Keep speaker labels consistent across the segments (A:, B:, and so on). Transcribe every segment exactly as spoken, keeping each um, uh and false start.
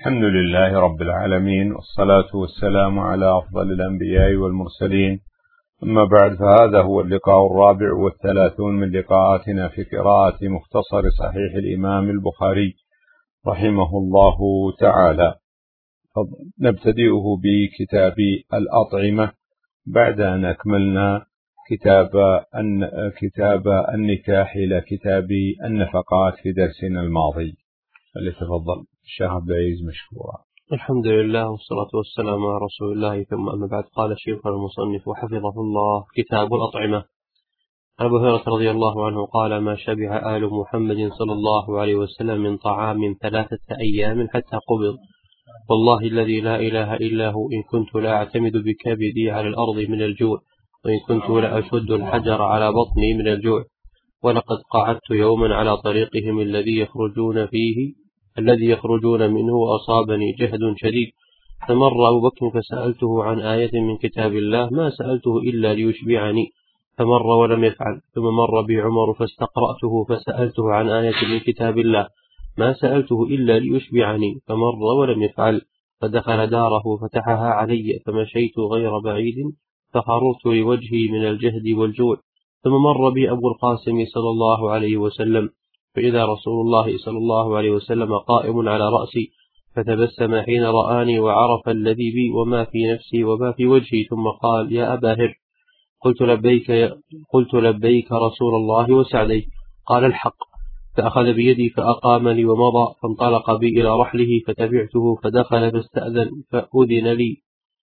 A: الحمد لله رب العالمين، والصلاة والسلام على أفضل الأنبياء والمرسلين. أما بعد، فهذا هو اللقاء الرابع والثلاثون من لقاءاتنا في قراءة مختصر صحيح الإمام البخاري رحمه الله تعالى. نبتدئه بكتاب الأطعمة بعد أن أكملنا كتاب كتاب النكاح إلى كتاب النفقات في درسنا الماضي. فليتفضل الشيخ عبد العزيز مشكورا.
B: الحمد لله والصلاة والسلام على رسول الله، ثم أما بعد. قال الشيخ المصنف وحفظه الله: كتاب الأطعمة. أبو هريرة رضي الله عنه قال: ما شبع آل محمد صلى الله عليه وسلم من طعام ثلاثة أيام حتى قبض، والله الذي لا إله إلا هو، إن كنت لا أعتمد بكبدي على الأرض من الجوع، وإن كنت لا أشد الحجر على بطني من الجوع. ولقد قعدت يوما على طريقهم الذي يخرجون فيه الذي يخرجون منه، وأصابني جهد شديد، فمر أبو بكر فسألته عن آية من كتاب الله، ما سألته إلا ليشبعني، فمر ولم يفعل. ثم مر بي عمر فاستقرأته فسألته عن آية من كتاب الله، ما سألته إلا ليشبعني، فمر ولم يفعل. فدخل داره فتحها علي، فمشيت غير بعيد فخررت لوجهي من الجهد والجوع. ثم مر بي أبو القاسم صلى الله عليه وسلم، فإذا رسول الله صلى الله عليه وسلم قائم على رأسي، فتبسم حين رآني وعرف الذي بي وما في نفسي وما في وجهي، ثم قال: يا أبا هر. قلت لبيك, يا قلت لبيك رسول الله وسعديك. قال: الحق. فأخذ بيدي فأقامني ومضى، فانطلق بي إلى رحله، فتبعته فدخل فاستأذن فأذن لي،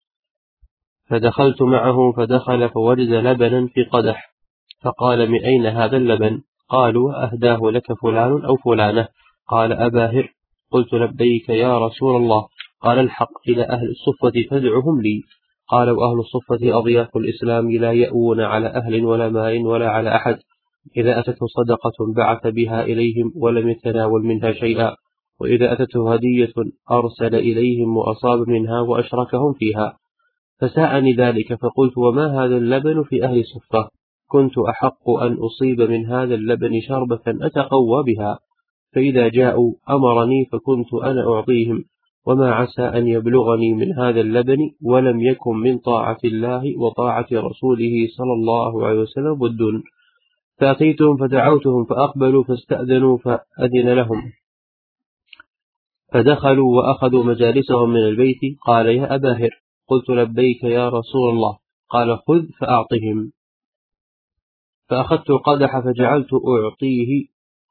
B: فدخلت معه، فدخل فوجد لبنا في قدح، فقال: من أين هذا اللبن؟ قالوا: أهداه لك فلان أو فلانة. قال: أبا هر. قلت لبيك يا رسول الله. قال: الحق إلى أهل الصفة فادعهم لي. قال: وأهل الصفة أضياف الإسلام، لا يأوون على أهل ولا مال ولا على أحد، إذا أتته صدقة بعث بها إليهم ولم يتناول منها شيئا، وإذا أتته هدية أرسل إليهم وأصاب منها وأشركهم فيها. فساءني ذلك، فقلت: وما هذا اللبن في أهل الصفة؟ كنت أحق أن أصيب من هذا اللبن شربة أتقوى بها، فإذا جاءوا أمرني فكنت أنا أعطيهم، وما عسى أن يبلغني من هذا اللبن ولم يكن من طاعة الله وطاعة رسوله صلى الله عليه وسلم بد. فأتيتهم فدعوتهم فأقبلوا، فاستأذنوا فأذن لهم، فدخلوا وأخذوا مجالسهم من البيت. قال: يا أبا هر. قلت: لبيك يا رسول الله. قال: خذ فأعطهم. فأخذت القدح فجعلت أعطيه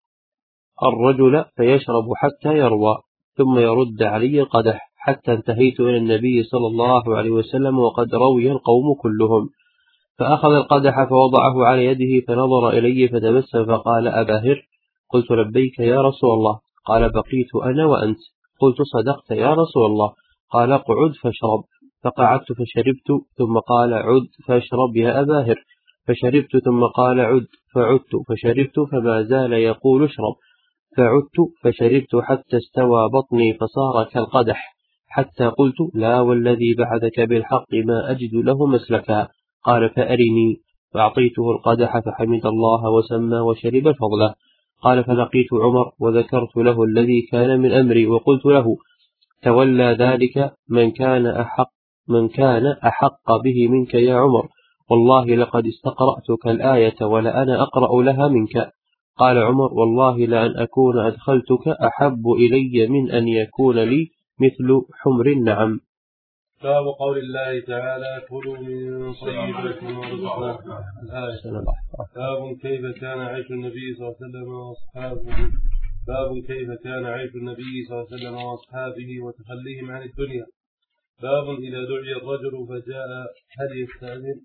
B: الرجل فيشرب حتى يروى، ثم يرد علي القدح، حتى انتهيت إلى النبي صلى الله عليه وسلم وقد روي القوم كلهم. فأخذ القدح فوضعه على يده، فنظر إلي فتبسم فقال: أبا هر. قلت: لبيك يا رسول الله. قال: بقيت أنا وأنت. قلت: صدقت يا رسول الله. قال: اقعد فاشرب. فقعدت فشربت، ثم قال: عد فاشرب يا أبا هر. فشربت، ثم قال: عد. فعدت فشربت، فما زال يقول: اشرب. فعدت فشربت حتى استوى بطني فصار كالقدح، حتى قلت: لا والذي بعثك بالحق ما أجد له مسلكا. قال: فأرني. فأعطيته القدح فحمد الله وسمى وشرب فضله. قال: فلقيت عمر وذكرت له الذي كان من أمري، وقلت له: تولى ذلك من كان أحق من كان أحق به منك يا عمر، والله لقد استقرأتك الآية ولأنا أقرأ لها منك. قال عمر: والله لأن أكون أدخلتك أحب إلي من أن يكون لي مثل حمر النعم.
C: باب قول الله تعالى: كلوا من طيبات ما رزقناكم. الآية. باب كيف كان عيش النبي صلى الله عليه وسلم وأصحابه باب كيف كان عيش النبي صلى الله عليه وسلم وأصحابه وتخليهم عن الدنيا. باب إذا دعي الرجل فجاء هل يستأذن؟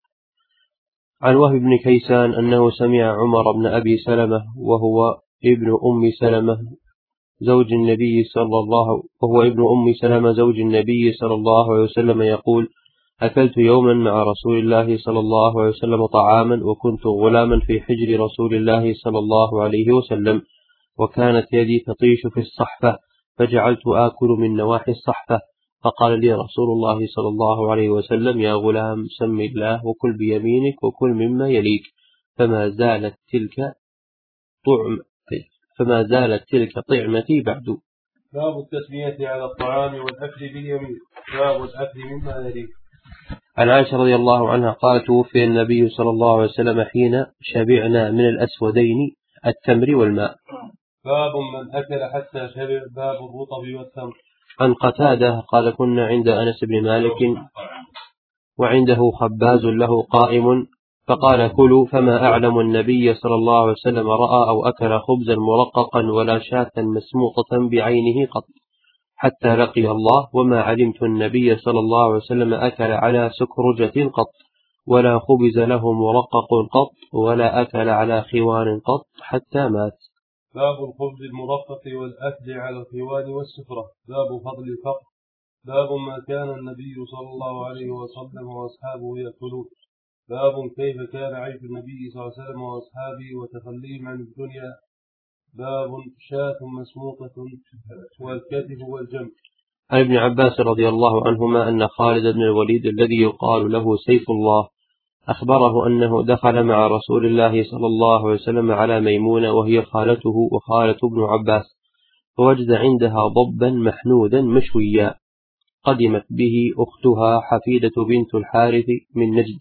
B: عن وهب بن كيسان أنه سمع عمر بن أبي سلمة وهو ابن أم سلمة زوج النبي صلى الله وهو ابن أم سلمة زوج النبي صلى الله عليه وسلم يقول: أكلت يوما مع رسول الله صلى الله عليه وسلم طعاما، وكنت غلاما في حجر رسول الله صلى الله عليه وسلم، وكانت يدي تطيش في الصحفة، فجعلت آكل من نواحي الصحفة. فقال لي رسول الله صلى الله عليه وسلم: يا غلام، سم الله وكل بيمينك وكل مما يليك. فما زالت تلك طعم فما زالت تلك طعمتي بعد.
C: باب التسمية على الطعام والأكل باليمين. باب الأكل مما يليه.
B: عن عائشة رضي الله عنها قالت توفي النبي صلى الله عليه وسلم حين شبعنا من الأسودين التمر والماء.
C: باب من أكل حتى شبع. باب الرطب والتمر.
B: عن قتادة قال كنا عند أنس بن مالك وعنده خباز له قائم فقال كلوا، فما أعلم النبي صلى الله عليه وسلم رأى أو أكل خبزا مرققا ولا شاة مسموطة بعينه قط حتى لقي الله، وما علمت النبي صلى الله عليه وسلم أكل على سكرجة قط ولا خبز له مرقق قط ولا أكل على خوان قط حتى مات.
C: باب الخبز المرقق والأكل على الخوان والسفرة. باب فضل الفقر. باب ما كان النبي صلى الله عليه وسلم وأصحابه يأكلون. باب كيف كان عيش النبي صلى الله عليه وسلم وأصحابه وتخليهم عن الدنيا. باب شاة مسموقة والكتف والجنب.
B: عن ابن عباس رضي الله عنهما أن خالد بن الوليد الذي يقال له سيف الله أخبره أنه دخل مع رسول الله صلى الله عليه وسلم على ميمونة وهي خالته وخالة ابن عباس، فوجد عندها ضبا محنودا مشويا. قدمت به أختها حفيدة بنت الحارث من نجد.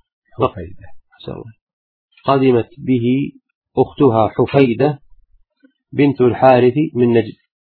B: قدمت به أختها حفيدة بنت الحارث من نجد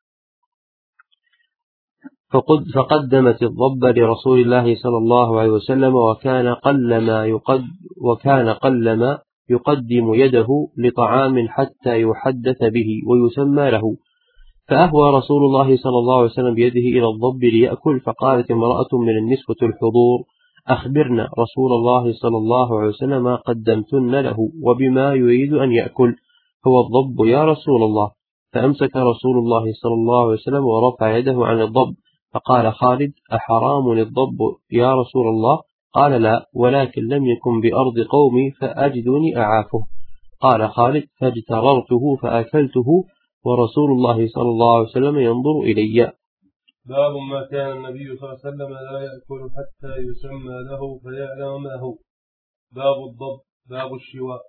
B: فقدمت الضب لرسول الله صلى الله عليه وسلم، وكان قلما يقد وكان قلما يقدم يده لطعام حتى يحدث به ويسمى له، فأهوى رسول الله صلى الله عليه وسلم بيده إلى الضب ليأكل، فقالت امرأة من النسوة الحضور أخبرنا رسول الله صلى الله عليه وسلم قدمتن له وبما يريد أن يأكل، هو الضب يا رسول الله. فأمسك رسول الله صلى الله عليه وسلم ورفع يده عن الضب، فقال خالد أحرام الضب يا رسول الله؟ قال لا، ولكن لم يكن بأرض قومي فأجدني أعافه. قال خالد فاجتررته فأكلته ورسول الله صلى الله عليه وسلم ينظر إلي.
C: باب ما كان النبي صلى الله عليه وسلم لا يأكل حتى يسمى له فيعلم ما هو. باب الضب. باب الشواء.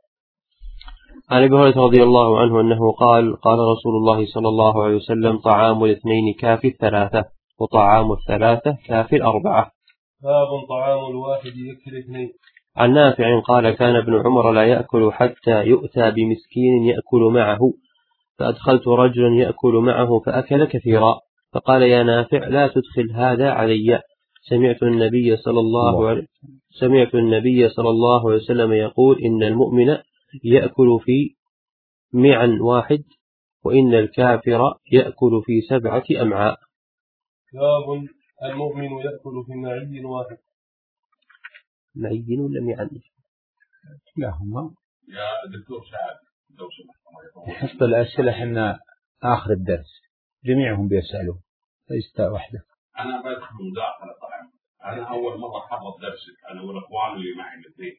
B: عن أبي هريرة رضي الله عنه أنه قال قال رسول الله صلى الله عليه وسلم طعام الاثنين كافي الثلاثة وطعام الثلاثة كافي الأربعة.
C: باب طعام الواحد يكفي الاثنين.
B: عن نافع قال كان ابن عمر لا يأكل حتى يؤتى بمسكين يأكل معه، فأدخلت رجلا يأكل معه فأكل كثيرا، فقال يا نافع لا تدخل هذا علي، سمعت النبي صلى الله عليه سمعت النبي صلى الله عليه وسلم يقول إن المؤمن يأكل في معا واحد وإن الكافر يأكل في سبعة أمعاء.
C: باب المؤمن يأكل في معي واحد.
B: معي ولا معا؟
A: لا هم
D: يا دكتور سعد لو سمحت
A: يحط الأسئلة حنا آخر الدرس جميعهم بيسألوا فيستا وحده.
D: أنا بدخل مداخلة طبعا. أنا أول مرة حضر درسك أنا والأخوان اللي معي الاثنين.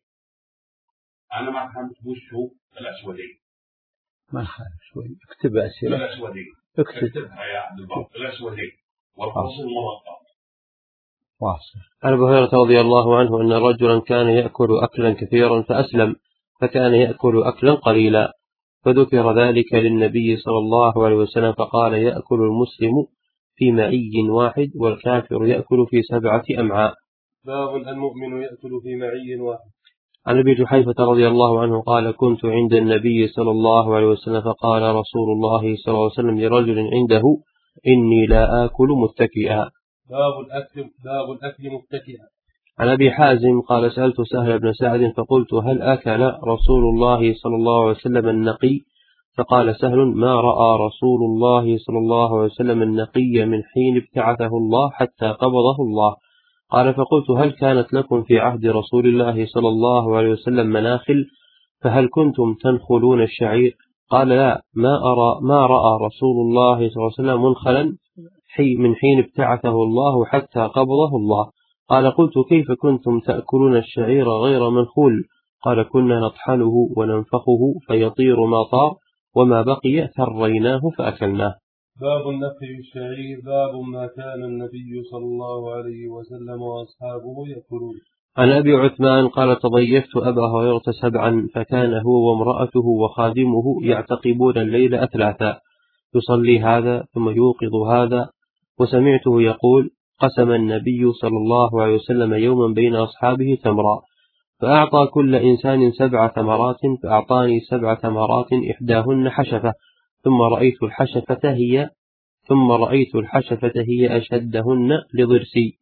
D: أنا ما فهمت وش هو الأسودين.
A: ما خالف شوي اكتب أسئلة.
D: الأسودين
A: اكتب.
D: اكتبها يا عبد البر. الأسودين والفصل مرقم.
A: واصل.
B: عن أبي هريرة رضي الله عنه أن رجلا كان يأكل أكلا كثيرا فأسلم، فكان يأكل أكلا قليلا، فذكر ذلك للنبي صلى الله عليه وسلم فقال يأكل المسلم في معي واحد والكافر يأكل في سبعة أمعاء.
C: باب المؤمن يأكل في معي واحد.
B: عن أبي جحيفة رضي الله عنه قال كنت عند النبي صلى الله عليه وسلم فقال رسول الله صلى الله عليه وسلم لرجل عنده إني لا آكل متكئا.
C: باب الأكل. باب الأكل متكئا.
B: عن أبي حازم قال سألت سهل بن سعد فقلت هل أكل رسول الله صلى الله عليه وسلم النقي؟ فقال سهل ما رأى رسول الله صلى الله عليه وسلم النقي من حين ابتعثه الله حتى قبضه الله. قال فقلت هل كانت لكم في عهد رسول الله صلى الله عليه وسلم مناخل؟ فهل كنتم تنخلون الشعير؟ قال لا، ما أرى ما رأى رسول الله صلى الله عليه وسلم منخلا من حين ابتعثه الله حتى قبضه الله. قال قلت كيف كنتم تأكلون الشعير غير منخول؟ قال كنا نطحنه وننفخه فيطير ما طار وما بقي ثريناه فأكلناه.
C: باب النفخ الشعير. باب ما كان النبي صلى الله عليه وسلم وأصحابه يأكلون.
B: عن أبي عثمان قال تضيفت أبا هريرة سبعا فكان هو وامرأته وخادمه يعتقبون الليل أثلاثا، يصلي هذا ثم يوقظ هذا. وسمعته يقول: قسم النبي صلى الله عليه وسلم يوما بين أصحابه تمرا، فأعطى كل إنسان سبع ثمرات، فأعطاني سبع ثمرات إحداهن حشفة، ثم رأيت الحشفة هي ثم رأيت الحشفة هي أشدهن لضرسي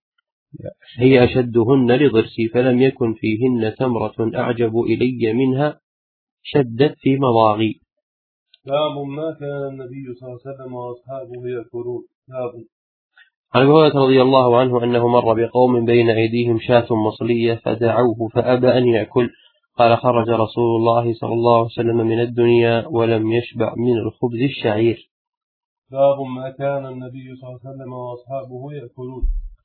B: هي أشدهن لضرسي فلم يكن فيهن تمرة أعجب إلي منها شدت في مضاغي.
C: باب ما كان النبي صلى الله عليه وسلم وأصحابه يأكلون. باب
B: عن أبي هريرة رضي الله عنه أنه مر بقوم بين أيديهم شاة مصلية فدعوه فأبى أن يأكل، قال: خرج رسول الله صلى الله عليه وسلم من الدنيا ولم يشبع من الخبز الشعير.
C: باب ما كان النبي صلى الله عليه وسلم وأصحابه يأكلون.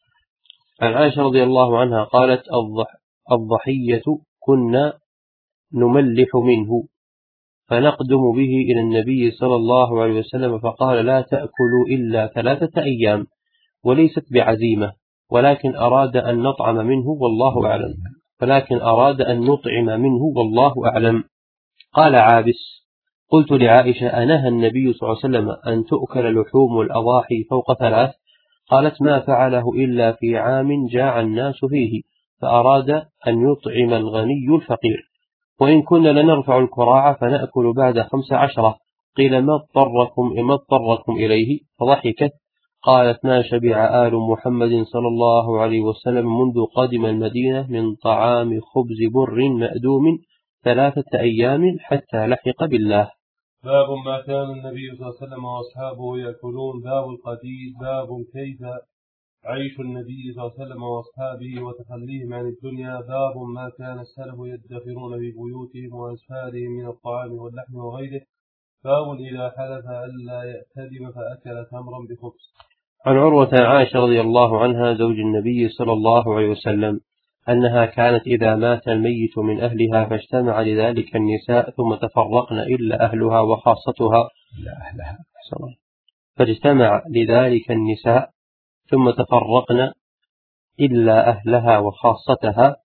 B: عن عائشة رضي الله عنها قالت: الضح الضحية كنا نملح منه فنقدم به إلى النبي صلى الله عليه وسلم فقال: لا تأكلوا إلا ثلاثة أيام، وليست بعزيمة، ولكن أراد أن نطعم منه والله أعلم ولكن أراد أن نطعم منه والله أعلم. قال عابس: قلت لعائشة: أنهى النبي صلى الله عليه وسلم أن تؤكل لحوم الأضاحي فوق ثلاث؟ قالت: ما فعله إلا في عام جاع الناس فيه فأراد أن يطعم الغني الفقير، وإن كنا لنرفع الكراع فنأكل بعد خمس عشرة. قيل: ما اضطركم ما اضطركم إليه؟ فضحكت قالت: ما شبع آل محمد صلى الله عليه وسلم منذ قدم المدينة من طعام خبز بر مأدوم ثلاثة أيام حتى لحق بالله.
C: باب ما كان النبي صلى الله عليه وسلم وأصحابه يأكلون. باب القديد. باب كيف عيش النبي صلى الله عليه وسلم وأصحابه وتخليهم عن الدنيا. باب ما كان السلف يدخرون في بيوتهم وأسفارهم من الطعام واللحم وغيره. باب إذا حلف ألا يأتدم فأكل تمرا بخبز.
B: عن عروة عائشة رضي الله عنها زوج النبي صلى الله عليه وسلم أنها كانت إذا مات الميت من أهلها فاجتمع لذلك النساء ثم تفرقن إلا أهلها وخاصتها فاجتمع لذلك النساء ثم تفرقن إلا أهلها وخاصتها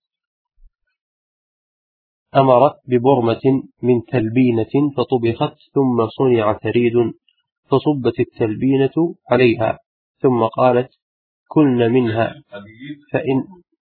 B: أمرت ببرمة من تلبينة فطبخت ثم صنع ثريد فصبت التلبينة عليها ثم قالت: كلن منها فإن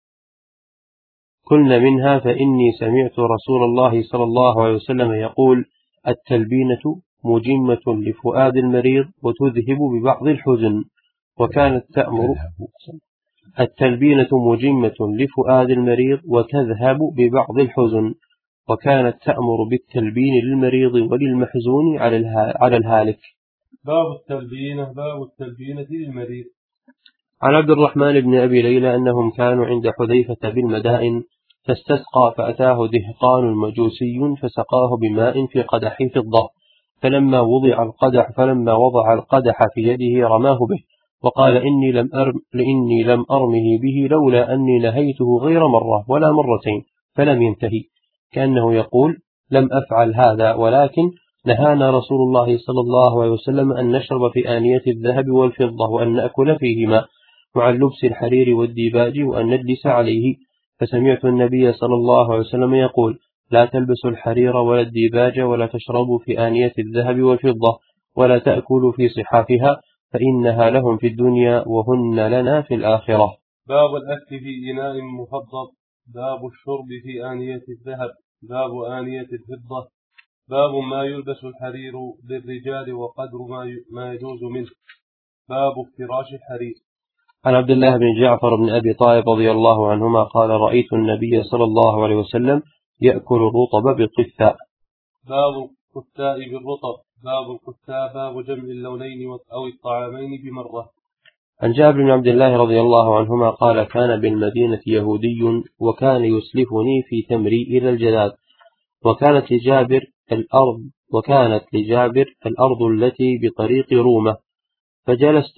B: كلن منها فإني سمعت رسول الله صلى الله عليه وسلم يقول: التلبينة مجمة لفؤاد المريض وتذهب ببعض الحزن. وكانت تأمر التلبينة مجمة لفؤاد المريض وتذهب ببعض الحزن. وكانت تأمر بالتلبين للمريض وللمحزون على الهالك.
C: باب التلبينة. باب التلبينة للمريض.
B: عن عبد الرحمن بن أبي ليلى أنهم كانوا عند حذيفة بالمدائن فاستسقى فأتاه دهقان مجوسي فسقاه بماء في قدح فضة، فلما وضع القدح فلما وضع القدح في يده رماه به وقال: إني لم أرم لإني لم أرمه به لولا أني نهيته غير مرة ولا مرتين فلم ينتهي، كأنه يقول: لم أفعل هذا ولكن نهانا رسول الله صلى الله عليه وسلم أن نشرب في آنية الذهب والفضة وأن نأكل فيهما مع اللبس الحرير والديباج وأن نجلس عليه. فسمعت النبي صلى الله عليه وسلم يقول: لا تلبسوا الحرير ولا الديباج ولا تشربوا في آنية الذهب والفضة ولا تأكلوا في صحافها فإنها لهم في الدنيا وهن لنا في الآخرة.
C: باب الأكل في إناء مفضل. باب الشرب في آنية الذهب. باب آنية الفضة. باب ما يلبس الحرير للرجال وقدر ما يجوز منه. باب افتراش الحرير.
B: عن عبد الله بن جعفر بن أبي طالب رضي الله عنهما قال: رأيت النبي صلى الله عليه وسلم يأكل الرطب بالقثاء.
C: باب القثاء بالرطب. باب القثاء. باب جمع اللونين أو الطعامين بمرة.
B: عن جابر بن عبد الله رضي الله عنهما قال: كان بالمدينة يهودي وكان يسلفني في تمري إلى الجداد، وكانت لجابر الأرض وكانت لجابر الأرض التي بطريق رومة، فجلست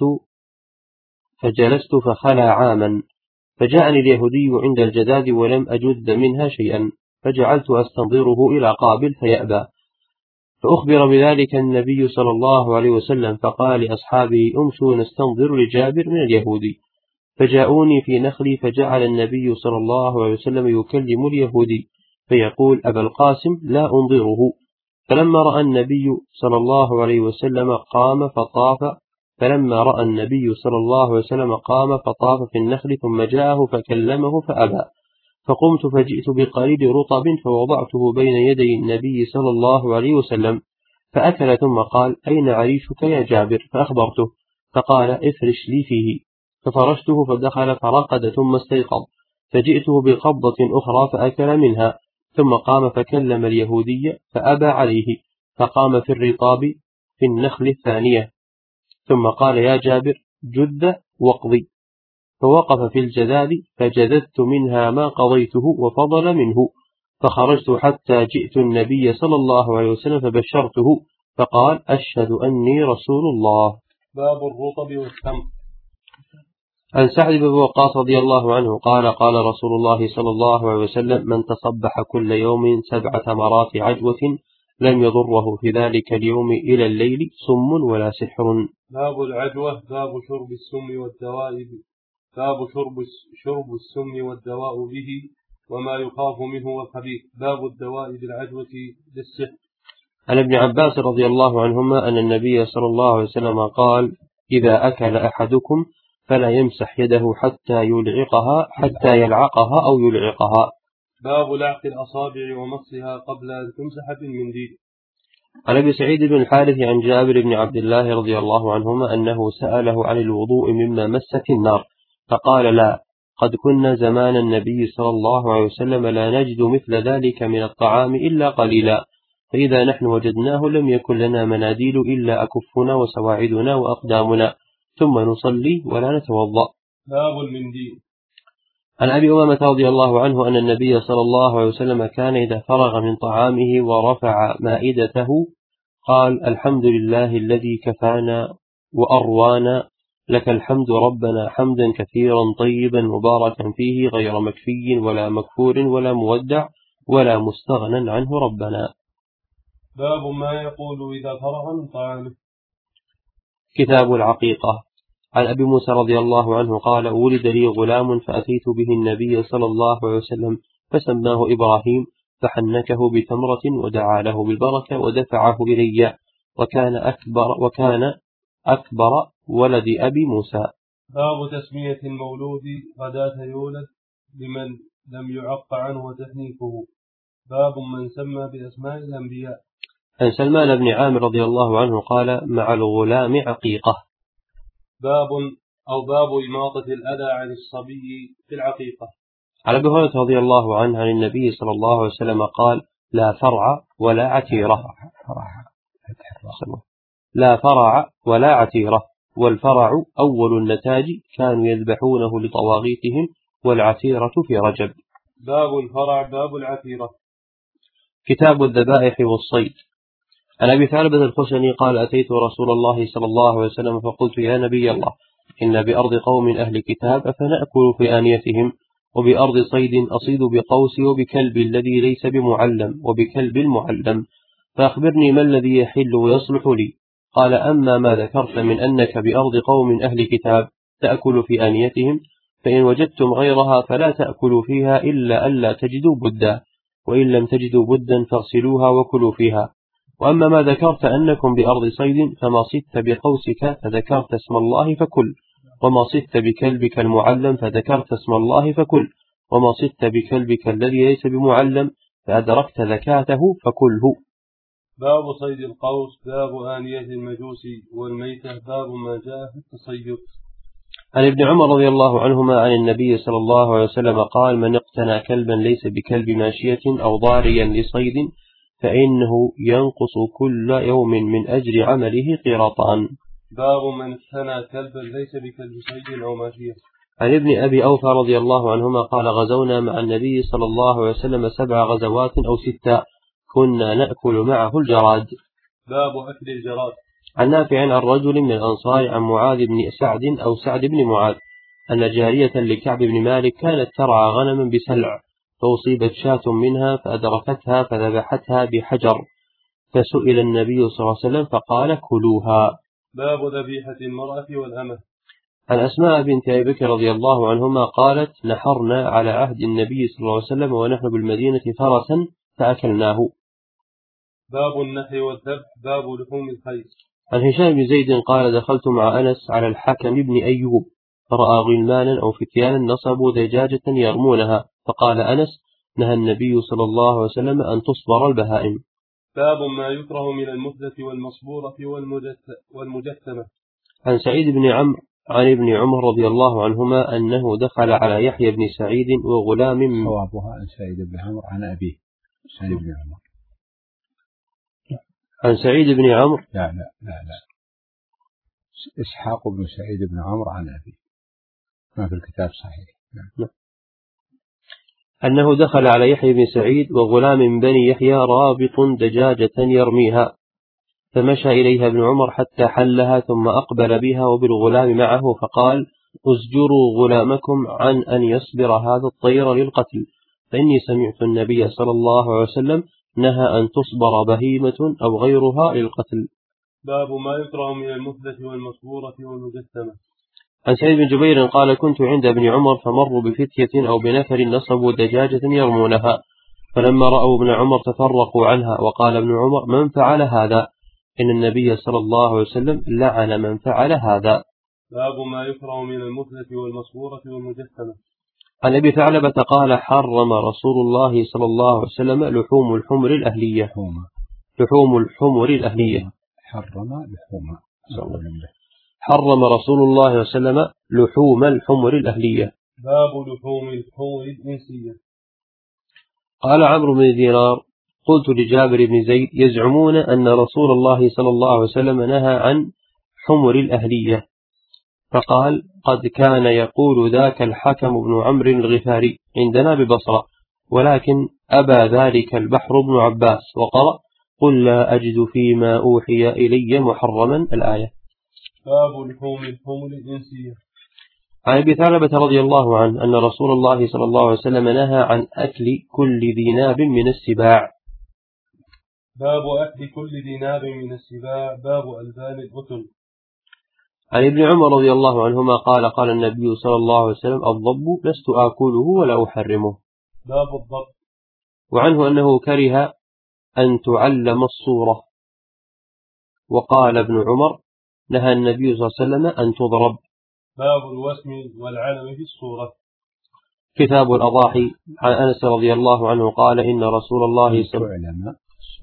B: فجلست فخلى عاما، فجاءني اليهودي عند الجداد ولم أجد منها شيئا، فجعلت أستنظره إلى قابل فيأبى، فأخبر بذلك النبي صلى الله عليه وسلم فقال لأصحابه: أمسوا نستنظر لجابر من اليهودي. فجاءوني في نخلي، فجعل النبي صلى الله عليه وسلم يكلم اليهودي فيقول: أبا القاسم لا أنظره، فلما رأى النبي صلى الله عليه وسلم قام فطاف فلما رأى النبي صلى الله عليه وسلم قام فطاف في النخل ثم جاءه فكلمه فأبى، فقمت فجئت بقليل رطب فوضعته بين يدي النبي صلى الله عليه وسلم فأكل ثم قال: أين عريشك يا جابر؟ فأخبرته فقال: افرش لي فيه، ففرشته فدخل فرقد ثم استيقظ، فجئته بقبضة أخرى فأكل منها، ثم قام فكلم اليهودي فأبى عليه، فقام في الرطاب في النخل الثانية، ثم قال: يا جابر جذ واقضي، فوقف في الجذاذ فجذذت منها ما قضيته وفضل منه، فخرجت حتى جئت النبي صلى الله عليه وسلم فبشرته فقال: أشهد أني رسول الله.
C: باب الرطب والتمر.
B: عن سعد بن وقاص رضي الله عنه قال: قال رسول الله صلى الله عليه وسلم: من تصبح كل يوم سبع ثمرات عجوة لم يضره في ذلك اليوم إلى الليل سم ولا سحر.
C: باب العجوة. باب شرب السم والدواء باب شرب شرب السم والدواء به وما يخاف منه والخبيث. باب الدواء بالعجوة للسحر.
B: عن ابن عباس رضي الله عنهما أن النبي صلى الله عليه وسلم قال: إذا أكل أحدكم فلا يمسح يده حتى يلعقها حتى يلعقها أو يلعقها.
C: باب لعق الأصابع ومصها قبل أن تمسح بالمنديل.
B: عن أبي سعيد بن الحارث عن جابر بن عبد الله رضي الله عنهما أنه سأله عن الوضوء مما مست النار فقال: لا، قد كنا زمان النبي صلى الله عليه وسلم لا نجد مثل ذلك من الطعام إلا قليلا، فإذا نحن وجدناه لم يكن لنا مناديل إلا أكفنا وسواعدنا وأقدامنا، ثم نصلي ولا نتوضأ.
C: باب المنديل.
B: عن أبي أمامة رضي الله عنه أن النبي صلى الله عليه وسلم كان إذا فرغ من طعامه ورفع مائدته قال: الحمد لله الذي كفانا وأروانا، لك الحمد ربنا حمدا كثيرا طيبا مباركا فيه غير مكفي ولا مكفور ولا مودع ولا مستغنى عنه ربنا.
C: باب ما يقول إذا فرغ من طعامه.
B: كتاب العقيقة. عن أبي موسى رضي الله عنه قال: ولد لي غلام فأتيت به النبي صلى الله عليه وسلم فسماه إبراهيم، فحنكه بتمرة ودعا له بالبركة ودفعه إلي، وكان أكبر وكان أكبر ولد أبي موسى.
C: باب تسمية المولود غداة يولد لمن لم يعق عنه وتحنيكه. باب من سمى بأسماء الأنبياء.
B: عن سلمان بن عامر رضي الله عنه قال: مع الغلام عقيقة.
C: باب أو باب إماطة الأذى عن الصبي في العقيقة.
B: على أبي هريرة رضي الله عنه عن النبي صلى الله عليه وسلم قال: لا فرع ولا عتيرة. لا فرع ولا عتيرة، والفرع أول النتاج كانوا يذبحونه لطواغيتهم، والعتيرة في رجب.
C: باب الفرع. باب العتيرة.
B: كتاب الذبائح والصيد. عن أبي ثعلبة الخشني قال: أتيت رسول الله صلى الله عليه وسلم فقلت: يا نبي الله، إن بأرض قوم أهل كتاب أفنأكل في آنيتهم، وبأرض صيد أصيد بقوسي وبكلب الذي ليس بمعلم وبكلب المعلم، فأخبرني ما الذي يحل ويصلح لي. قال: أما ما ذكرت من أنك بأرض قوم أهل كتاب تأكل في آنيتهم، فإن وجدتم غيرها فلا تأكلوا فيها إلا ألا تجدوا بدا، وإن لم تجدوا بدا فاغسلوها وكلوا فيها. وأما ما ذكرت أنكم بأرض صيد فما صدت بقوسك فذكرت اسم الله فكل، وما صدت بكلبك المعلم فذكرت اسم الله فكل، وما صدت بكلبك الذي ليس بمعلم فأدركت ذكاته فكله.
C: باب صيد القوس. باب آنية المجوس والميتة. باب ما جاء في التصيد.
B: عن ابن عمر رضي الله عنهما عن النبي صلى الله عليه وسلم قال: من اقتنى كلبا ليس بكلب ماشية أو ضاريا لصيد فإنه ينقص كل يوم من أجر عمله قيراطان.
C: باب من اقتنى كلبا ليس بكلب صيد أو ماشية.
B: عن ابن أبي أوفى رضي الله عنهما قال: غزونا مع النبي صلى الله عليه وسلم سبع غزوات أو ستة كنا نأكل معه الجراد.
C: باب أكل الجراد.
B: عن نافع عن رجل من الأنصار عن معاذ بن سعد أو سعد بن معاذ أن جارية لكعب بن مالك كانت ترعى غنما بسلع، فأصيبت شاة منها فأدركتها فذبحتها بحجر، فسئل النبي صلى الله عليه وسلم فقال: كلوها.
C: باب ذبيحة المرأة والأمة.
B: عن أسماء بنت أبي بكر رضي الله عنهما قالت: نحرنا على عهد النبي صلى الله عليه وسلم ونحن بالمدينة فرسا فأكلناه.
C: باب النحر والذبح باب لحوم الخيل.
B: عن هشام بن زيد قال دخلت مع أنس على الحكم بن أيوب فرأى غلمانا أو فتيانا نصبوا دجاجة يرمونها، فقال أنس نهى النبي صلى الله عليه وسلم أن تصبر البهائم.
C: باب ما يكره من المثلة والمصبورة والمجثمة.
B: عن سعيد بن عمرو عن ابن عمر رضي الله عنهما أنه دخل على يحيى بن سعيد وغلام من
A: صوابها عن سعيد بن عمرو عن أبيه سعيد بن عمر
B: عن سعيد بن عمرو
A: لا لا لا لا إسحاق بن سعيد بن عمرو عن أبيه ما في الكتاب صحيح.
B: لا. أنه دخل على يحيى بن سعيد وغلام من بني يحيى رابط دجاجة يرميها، فمشى إليها ابن عمر حتى حلها ثم أقبل بها وبالغلام معه فقال أزجروا غلامكم عن أن يصبر هذا الطير للقتل، فإني سمعت النبي صلى الله عليه وسلم نهى أن تصبر بهيمة أو غيرها للقتل.
C: باب ما يكره من المثلة والمصبورة والمجثمة.
B: عن سعيد بن جبير قال كنت عند ابن عمر فمروا بفتية أو بنفر نصبوا دجاجة يرمونها، فلما رأوا ابن عمر تفرقوا عنها، وقال ابن عمر من فعل هذا؟ إن النبي صلى الله عليه وسلم لعن من فعل هذا.
C: باب ما يكره من المثلة والمصبورة والمجثمة.
B: عن أبي ثعلبة قال حرم رسول الله صلى الله عليه وسلم لحوم الحمر الأهلية. لحوم الحمر الأهلية
A: حرم لحوم
B: حرم رسول الله صلى الله عليه وسلم لحوم الحمر الأهلية.
C: باب لحوم الحمر الإنسية.
B: قال عمرو بن دينار قلت لجابر بن زيد يزعمون أن رسول الله صلى الله عليه وسلم نهى عن حمر الأهلية، فقال قد كان يقول ذاك الحكم بن عمرو الغفاري عندنا ببصرة، ولكن أبى ذلك البحر بن عباس وقرأ قل لا أجد فيما أوحي إلي محرما الآية.
C: باب لحوم الحمر الإنسية.
B: عن أبي ثعلبة رضي الله عنه أن رسول الله صلى الله عليه وسلم نهى عن أكل كل ذي ناب من السباع.
C: باب أكل كل ذي ناب من السباع. باب ألبان الأتل.
B: عن ابن عمر رضي الله عنهما قال قال النبي صلى الله عليه وسلم الضب لست آكله ولا أحرمه.
C: باب الضب.
B: وعنه أنه كره أن تعلم الصورة، وقال ابن عمر نهى النبي صلى الله عليه وسلم أن تضرب.
C: باب الوسم والعلم في الصورة.
B: كتاب الأضاحي. عن أنس رضي الله عنه قال إن رسول الله صلى الله عليه وسلم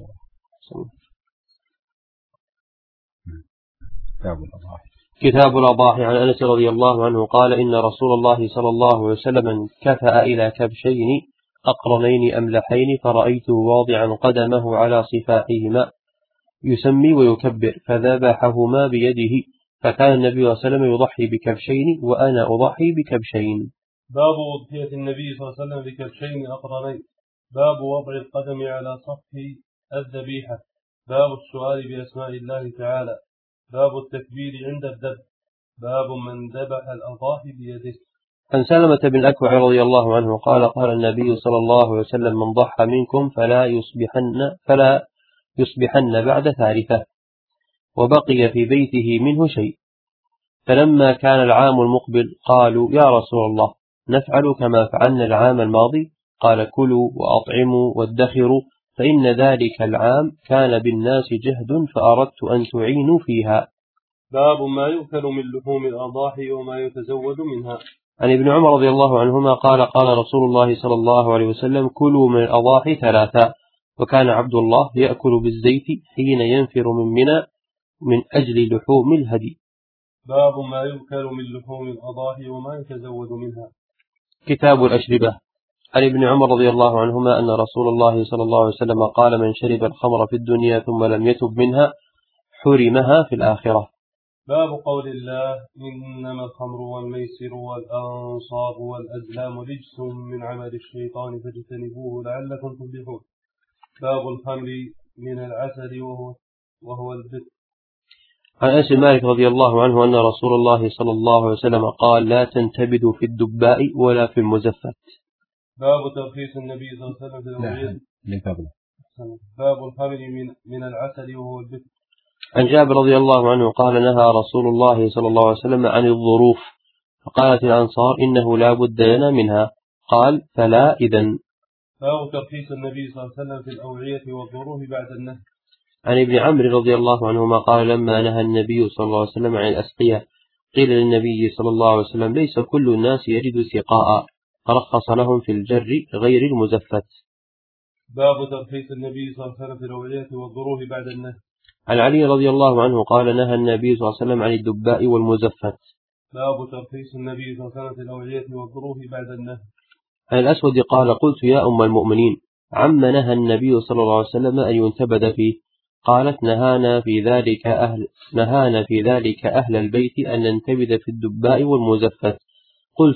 A: كتاب الأضاحي.
B: كتاب الأضاحي. عن أنس رضي الله عنه قال إن رسول الله صلى الله عليه وسلم انكفأ إلى كبشين أقرنين أملحين فرأيته واضعا قدمه على صفاحهما يسمي ويكبر فذبحهما بيده، فكان النبي صلى الله عليه وسلم يضحي بكبشين وأنا أضحي بكبشين.
C: باب أضحية النبي صلى الله عليه وسلم بكبشين أقرنين. باب وضع القدم على سطح الذبيحة. باب السؤال بأسماء الله تعالى. باب التكبير عند الذبح. باب من ذبح الأضاحي بيده.
B: عن سلمة بن الأكوع رضي الله عنه قال قال النبي صلى الله عليه وسلم من ضحى منكم فلا يصبحن فلا يصبحن بعد ثالثة، وبقي في بيته منه شيء. فلما كان العام المقبل قالوا يا رسول الله نفعل كما فعلنا العام الماضي؟ قال كلوا وأطعموا وادخروا فإن ذلك العام كان بالناس جهد فأردت أن تعينوا فيها.
C: باب ما يؤكل من لحوم الأضاحي وما يتزود منها.
B: عن ابن عمر رضي الله عنهما قال قال رسول الله صلى الله عليه وسلم كلوا من الأضاحي ثلاثا، وكان عبد الله يأكل بالزيت حين ينفر من منى من أجل لحوم الهدي.
C: باب ما يؤكل من لحوم الأضاحي وما يتزود منها.
B: كتاب الأشربة. عن ابن عمر رضي الله عنهما أن رسول الله صلى الله عليه وسلم قال من شرب الخمر في الدنيا ثم لم يتب منها حرمها في الآخرة.
C: باب قول الله إنما الخمر والميسر والأنصاب والأزلام رجس من عمل الشيطان فاجتنبوه لعلكم تفلحون. باب الخمر من العسل وهو, وهو البت.
B: عن أنس مالك رضي الله عنه أن رسول الله صلى الله عليه وسلم قال لا تنتبذوا في الدباء ولا في المزفت.
C: باب ترخيص النبي صلى الله عليه وسلم في الأولياء. باب الخمر من, من العسل وهو البت.
B: عن جابر رضي الله عنه قال نهى رسول الله صلى الله عليه وسلم عن الظروف، فقالت الأنصار إنه لا بد لنا منها، قال فلا إذن.
C: باب ترخيص النبي صلى الله عليه وسلم في الأوعية والظروف بعد النهي.
B: عن ابن عمرو رضي الله عنهما قال لما نهى النبي صلى الله عليه وسلم عن الأسقية قيل للنبي صلى الله عليه وسلم ليس كل الناس يجد سقاء، فرخص لهم في الجر غير المزفت.
C: باب ترخيص النبي صلى الله عليه وسلم في الأوعية والضروه بعد النهي.
B: عن علي رضي الله عنه قال نهى النبي صلى الله عليه وسلم عن الدباء والمزفت.
C: باب ترخيص النبي صلى الله عليه وسلم في الأوعية والضروه بعد النهي.
B: عن الأسود قال قلت يا أم المؤمنين عما نهى النبي صلى الله عليه وسلم أن ينتبذ فيه؟ قالت نهانا في ذلك أهل نهانا في ذلك أهل البيت أن ننتبذ في الدباء والمزفت. قلت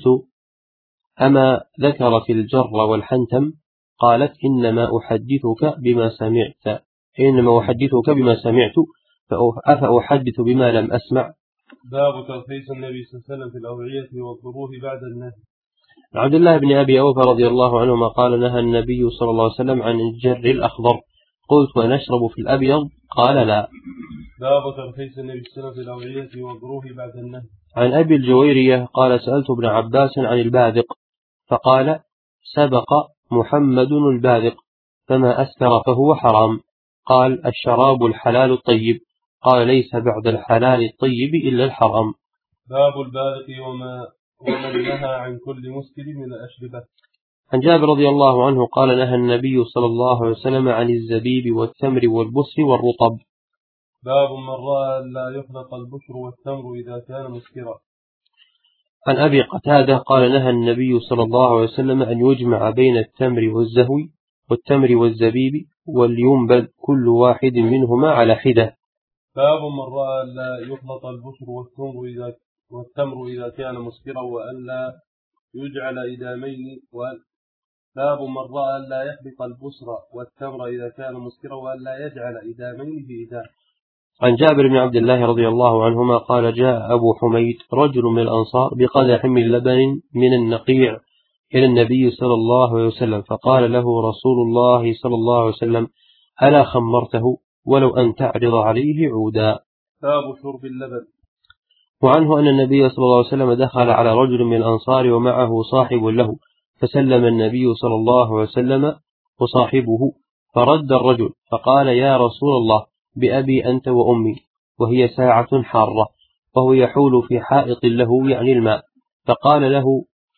B: أما ذكر في الجر والحنتم؟ قالت إنما أحدثك بما سمعت إنما أحدثك بما سمعت أفأحدث بما لم أسمع.
C: باب ترخيص النبي صلى الله عليه وسلم في الأوعية والضروه بعد النهي.
B: عبد الله بن أبي أوفى رضي الله عنهما قال نهى النبي صلى الله عليه وسلم عن الجر الأخضر. قلت ونشرب في الأبيض؟ قال لا.
C: باب ترخيص النبي صلى الله عليه وسلم في الأوعية والضروه بعد النهي.
B: عن أبي الجويرية قال سألت ابن عباس عن الباذق فقال سبق محمد الباذق فما أسكر فهو حرام. قال الشراب الحلال الطيب. قال ليس بعد الحلال الطيب إلا الحرام.
C: باب الباذق وما ومن نهى عن كل مسكر من الأشربة.
B: عن جابر رضي الله عنه قال نهى النبي صلى الله عليه وسلم عن الزبيب والتمر والبصر والرطب.
C: باب من رأى لا يخلط البشر والتمر إذا كان مسكرا.
B: عن أبي قتادة قال نهى النبي صلى الله عليه وسلم أن يجمع بين التمر والزهو والتمر والزبيب ولينبذ كل واحد منهما على حدة.
C: باب من رأى لا يخلط البشر والتمر إذا والتمر إذا كان مسكرا وألا يجعل إدامين وأن باب من رأى لا يحبط البصر والتمر إذا كان مسكرا وألا يجعل إدامين في إدام.
B: عن جابر بن عبد الله رضي الله عنهما قال جاء أبو حميد رجل من الأنصار بقدح من لبن من النقيع إلى النبي صلى الله عليه وسلم فقال له رسول الله صلى الله عليه وسلم ألا خمرته ولو أن تعرض عليه عودا.
C: باب شرب اللبن.
B: وعنه أن النبي صلى الله عليه وسلم دخل على رجل من الأنصار ومعه صاحب له فسلم النبي صلى الله عليه وسلم وصاحبه فرد الرجل فقال يا رسول الله بأبي أنت وأمي وهي ساعة حارة وهو يحول في حائط له يعني الماء فقال له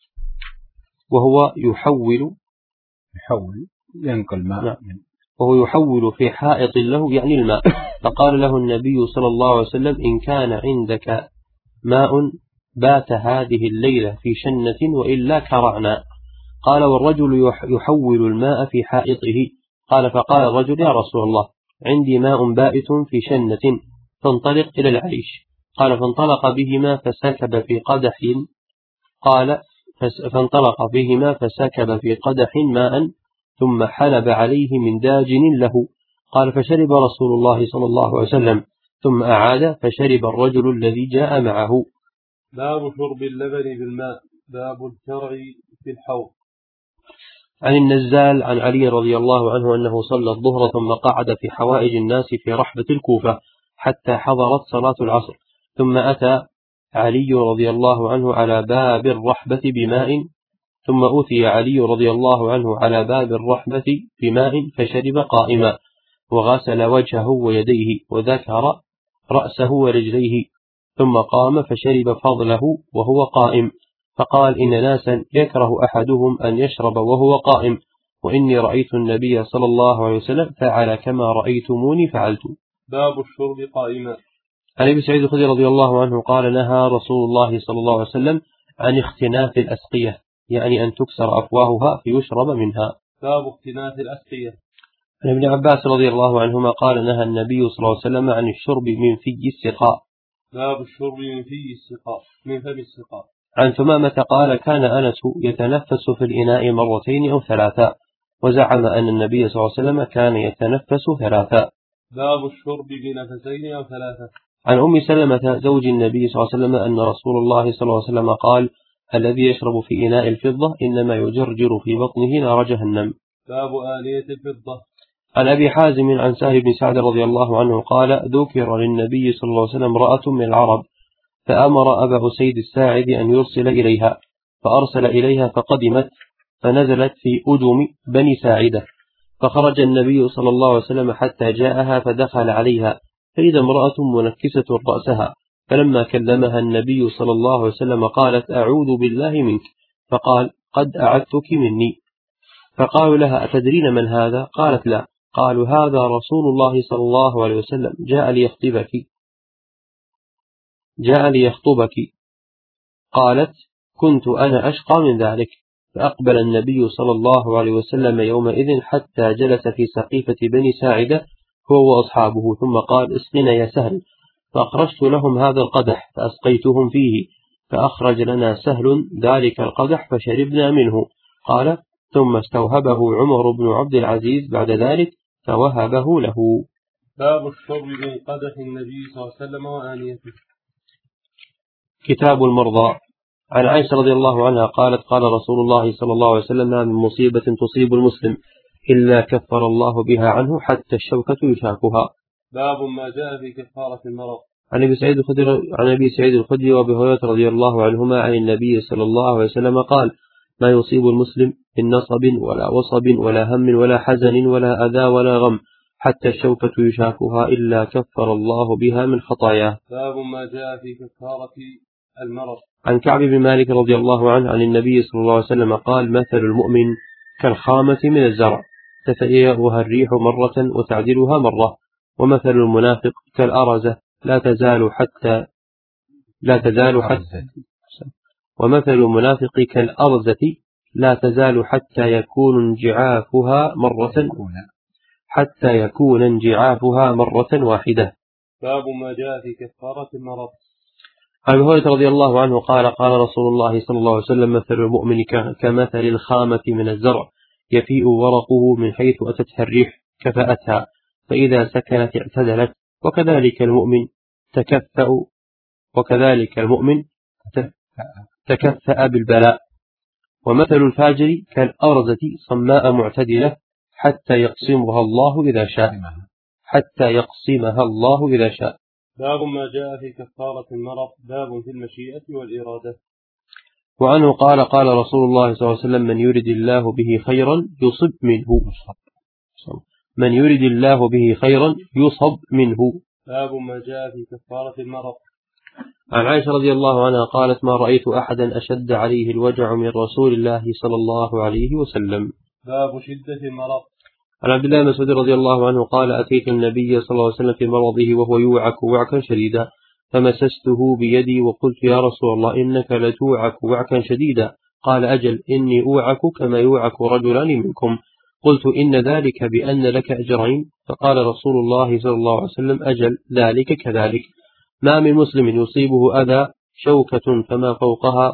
B: وهو يحول
A: يحول ينقل ماء
B: وهو يحول في حائط له يعني الماء فقال له النبي صلى الله عليه وسلم إن كان عندك ماء بات هذه الليلة في شنة وإلا كرعنا. قال والرجل يحول الماء في حائطه. قال فقال الرجل يا رسول الله عندي ماء بائت في شنة فانطلق إلى العيش. قال فانطلق بهما فسكب في قدح قال فانطلق بهما فسكب في قدح ماء ثم حلب عليه من داجن له. قال فشرب رسول الله صلى الله عليه وسلم ثم أعاد فشرب الرجل الذي جاء معه.
C: باب شرب اللبن بالماء. باب الشرع في الحوض.
B: عن النزال عن علي رضي الله عنه أنه صلى الظهر ثم قعد في حوائج الناس في رحبة الكوفة حتى حضرت صلاة العصر ثم أتى علي رضي الله عنه على باب الرحبة بماء ثم أوتي علي رضي الله عنه على باب الرحبة بماء فشرب قائما وغسل وجهه ويديه وذكر رأسه ورجليه ثم قام فشرب فضله وهو قائم فقال إن ناسا يكره أحدهم أن يشرب وهو قائم وإني رأيت النبي صلى الله عليه وسلم فعل كما رأيتموني فعلت.
C: باب الشرب قائما.
B: عن أبي سعيد الخدري رضي الله عنه قال نهى رسول الله صلى الله عليه وسلم عن اختناث الأسقية يعني أن تكسر أفواهها فيشرب منها.
C: باب اختناث الأسقية.
B: عن ابن عباس رضي الله عنهما قال نهى النبي صلى الله عليه وسلم عن الشرب من في السقاء.
C: باب الشرب من في السقاء من فم السقاء.
B: عن ثمامة قال كان أنس يتنفس في الإناء مرتين أو ثلاثا وزعم أن النبي صلى الله عليه وسلم كان يتنفس ثلاثا.
C: باب الشرب بنفسين أو ثلاثة.
B: عن أم سلمة زوج النبي صلى الله عليه وسلم أن رسول الله صلى الله عليه وسلم قال الذي يشرب في إناء الفضة إنما يجرجر في بطنه نار جهنم.
C: باب آنية الفضة.
B: عن أبي حازم عن سهل بن سعد رضي الله عنه قال ذكر للنبي صلى الله عليه وسلم امرأة من العرب فأمر أبا أسيد الساعد أن يرسل إليها فأرسل إليها فقدمت فنزلت في أدم بني ساعدة فخرج النبي صلى الله عليه وسلم حتى جاءها فدخل عليها فإذا امرأة منكسة رأسها، فلما كلمها النبي صلى الله عليه وسلم قالت أعوذ بالله منك، فقال قد أعدتك مني. فقالوا لها أتدرين من هذا؟ قالت لا. قالوا هذا رسول الله صلى الله عليه وسلم جاء ليخطبك جاء ليخطبك قالت كنت أنا أشقى من ذلك. فأقبل النبي صلى الله عليه وسلم يومئذ حتى جلس في سقيفة بني ساعدة هو وأصحابه، ثم قال اسقنا يا سهل، فأخرجت لهم هذا القدح فأسقيتهم فيه، فأخرج لنا سهل ذلك القدح فشربنا منه. قال ثم استوهبه عمر بن عبد العزيز بعد ذلك فوهبه له.
C: باب الشرب من قدح النبي صلى الله عليه وسلم وآنيته.
B: كتاب المرضى. عن عائشة رضي الله عنها قالت قال رسول الله صلى الله عليه وسلم ما من مصيبة تصيب المسلم إلا كفر الله بها عنه حتى الشوكة يشاكها.
C: باب ما جاء في كفارة المرض.
B: عن أبي سعيد الخدري عن أبي سعيد الخدري وأبي هريرة رضي الله عنهما عن النبي صلى الله عليه وسلم قال ما يصيب المسلم من نصب ولا وصب ولا هم ولا حزن ولا أذى ولا غم حتى الشوكة يشاكها إلا كفر الله بها من خطاياه.
C: باب ما جاء في كفارة المرض.
B: عن كعب بن مالك رضي الله عنه عن النبي صلى الله عليه وسلم قال مثل المؤمن كالخامة من الزرع تفيئها الريح مرة وتعدلها مرة، ومثل المنافق كالأرزة لا تزال حتى لا تزال حتى ومثل المنافق كالأرزة لا تزال حتى يكون انجعافها مرة حتى يكون انجعافها مرة واحدة.
C: باب ما جاء في كفارة المرض.
B: عن أبي هريرة رضي الله عنه قال قال رسول الله صلى الله عليه وسلم مثل المؤمن كمثل الخامة من الزرع يفيء ورقه من حيث أتتها الريح كفأتها، فإذا سكنت اعتدلت، وكذلك المؤمن تكفأ وكذلك المؤمن تكفأ بالبلاء. ومثل الفاجر كالأرزة صماء معتدلة حتى يقسمها الله إذا شاء حتى يقسمها الله إذا شاء.
C: باب ما جاء في كفارة المرض. باب في المشيئة والإرادة.
B: وعنه قال قال رسول الله صلى الله عليه وسلم من يرد الله به خيرا يصب منه من يرد الله به خيرا يصب منه.
C: باب ما جاء في كفارة المرض.
B: عن عائشة رضي الله عنها قالت ما رأيت أحدا أشد عليه الوجع من رسول الله صلى الله عليه وسلم.
C: باب شدة المرض.
B: عن عبد الله بن مسعود رضي الله عنه قال أتيت النبي صلى الله عليه وسلم في مرضه وهو يوعك وعكا شديدا، فمسسته بيدي وقلت يا رسول الله إنك لتوعك وعكا شديدا، قال أجل إني أوعك كما يوعك رجلان منكم. قلت إن ذلك بأن لك أجرين، فقال رسول الله صلى الله عليه وسلم أجل ذلك كذلك. ما من مسلم يصيبه أذى شوكة فما فوقها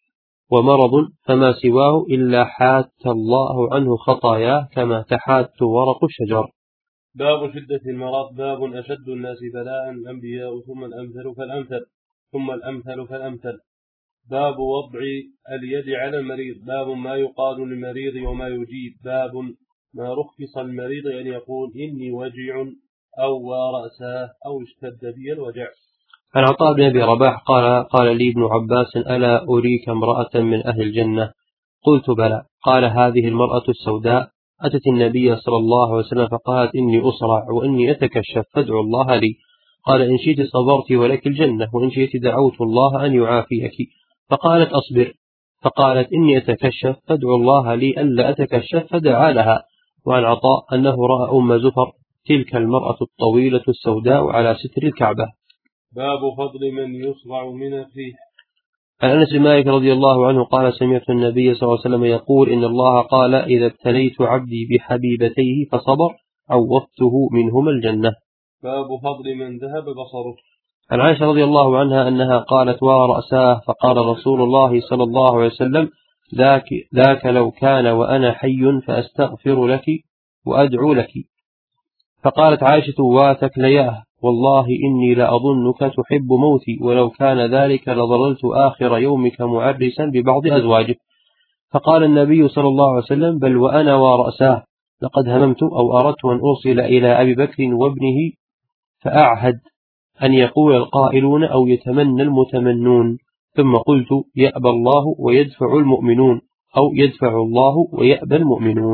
B: ومرض فما سواه إلا حات الله عنه خطاياه كما تحات ورق الشجر.
C: باب شدة المرض. باب أشد الناس بلاء الأنبياء ثم الأمثل فالأمثل ثم الأمثل فالأمثل. باب وضع اليد على المريض. باب ما يقال للمريض وما يجيب. باب ما رخص المريض أن يقول إني وجع أو رأساه أو اشتد بي الوجع.
B: عن عطاء بن أبي رباح قال قال لي ابن عباس ألا أريك امرأة من أهل الجنة؟ قلت بلى. قال هذه المرأة السوداء أتت النبي صلى الله عليه وسلم فقالت إني أصرع وإني أتكشف فادعو الله لي. قال إن شئت صبرت ولك الجنة وإن شئت دعوت الله أن يعافيك. فقالت أصبر. فقالت إني أتكشف فادعو الله لي ألا أتكشف فدعا لها. وعن عطاء أنه رأى أم زفر تلك المرأة الطويلة السوداء على ستر الكعبة.
C: باب فضل من يصرع من الريح.
B: عن أنس بن مالك رضي الله عنه قال سمعت النبي صلى الله عليه وسلم يقول إن الله قال إذا ابتليت عبدي بحبيبتيه فصبر عوضته منهما الجنة.
C: باب فضل من ذهب بصره.
B: عن عائشة رضي الله عنها أنها قالت ورأساه فقال رسول الله صلى الله عليه وسلم ذاك, ذاك لو كان وأنا حي فأستغفر لك وأدعو لك. فقالت عائشة واتك لياه والله إني لأظنك تحب موتي ولو كان ذلك لظللت آخر يومك معرسا ببعض أزواجك. فقال النبي صلى الله عليه وسلم بل وأنا ورأساه لقد هممت أو أردت أن أرسل إلى أبي بكر وابنه فأعهد أن يقول القائلون أو يتمنى المتمنون ثم قلت يأبى الله ويدفع المؤمنون أو يدفع الله ويأبى المؤمنون.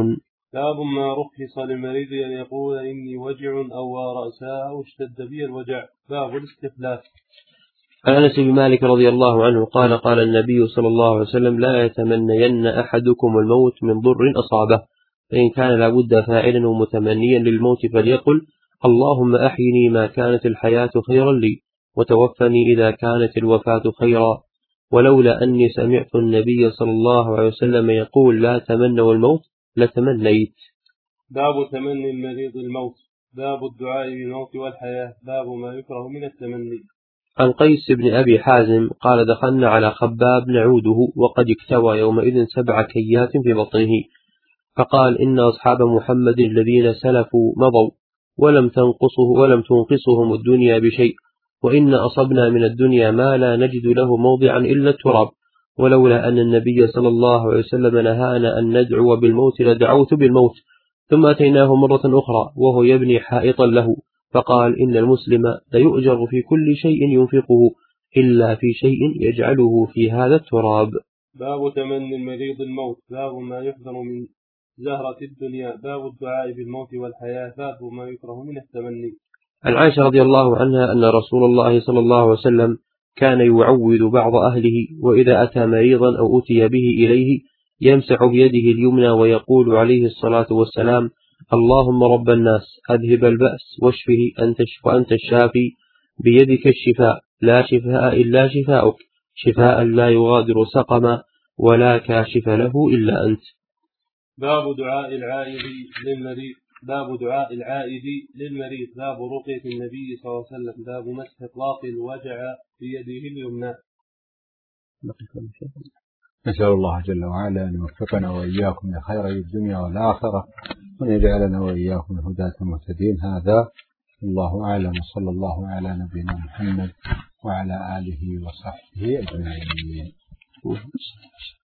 C: باب ما رخص للمريض أن يقول إني وجع أو رأساء أو اشتد بي الوجع. باب الاستخلاف.
B: عن أنس بن مالك رضي الله عنه قال قال النبي صلى الله عليه وسلم لا يتمنين أحدكم الموت من ضر أصابه، فإن كان لابد فاعلا ومتمنيا للموت فليقل اللهم أحيني ما كانت الحياة خيرا لي وتوفني إذا كانت الوفاة خيرا. ولولا أني سمعت النبي صلى الله عليه وسلم يقول لا تمنوا الموت لتمنيت.
C: باب تمني المريض الموت. باب الدعاء بالموت والحياة. باب ما يكره من التمني.
B: عن قيس بن أبي حازم قال دخلنا على خباب نعوده وقد اكتوى يومئذ سبع كيات في بطنه، فقال إن أصحاب محمد الذين سلفوا مضوا ولم تنقصه ولم تنقصهم الدنيا بشيء، وإن أصبنا من الدنيا ما لا نجد له موضعا إلا التراب، ولولا أن النبي صلى الله عليه وسلم نهانا أن ندعو بالموت لدعوت بالموت. ثم أتيناه مرة أخرى وهو يبني حائطا له، فقال إن المسلم ليؤجر في كل شيء ينفقه إلا في شيء يجعله في هذا التراب.
C: باب تمني المريض الموت. باب ما يحذر من زهرة الدنيا. باب الدعاء بالموت والحياة. باب ما يكره من التمني.
B: عن عائشة رضي الله عنها أن رسول الله صلى الله عليه وسلم كان يعود بعض أهله، وإذا أتى مريضا أو أتي به إليه يمسح بيده اليمنى ويقول عليه الصلاة والسلام اللهم رب الناس أذهب البأس واشفه أنت وأنت الشافي بيدك الشفاء لا شفاء إلا شفاؤك شفاء لا يغادر سقما ولا كاشف له إلا أنت.
C: باب دعاء العائد للمريض. باب دعاء العائد للمريض. باب رقية النبي صلى الله عليه وسلم. باب مسح إطلاق الوجع بيده اليمنى.
A: نسأل الله جل وعلا أن يوفقنا وإياكم لخير الدنيا والآخرة، وأن يجعلنا وإياكم الهداة المهتدين. هذا الله أعلم، وصلى الله على نبينا محمد وعلى آله وصحبه أجمعين.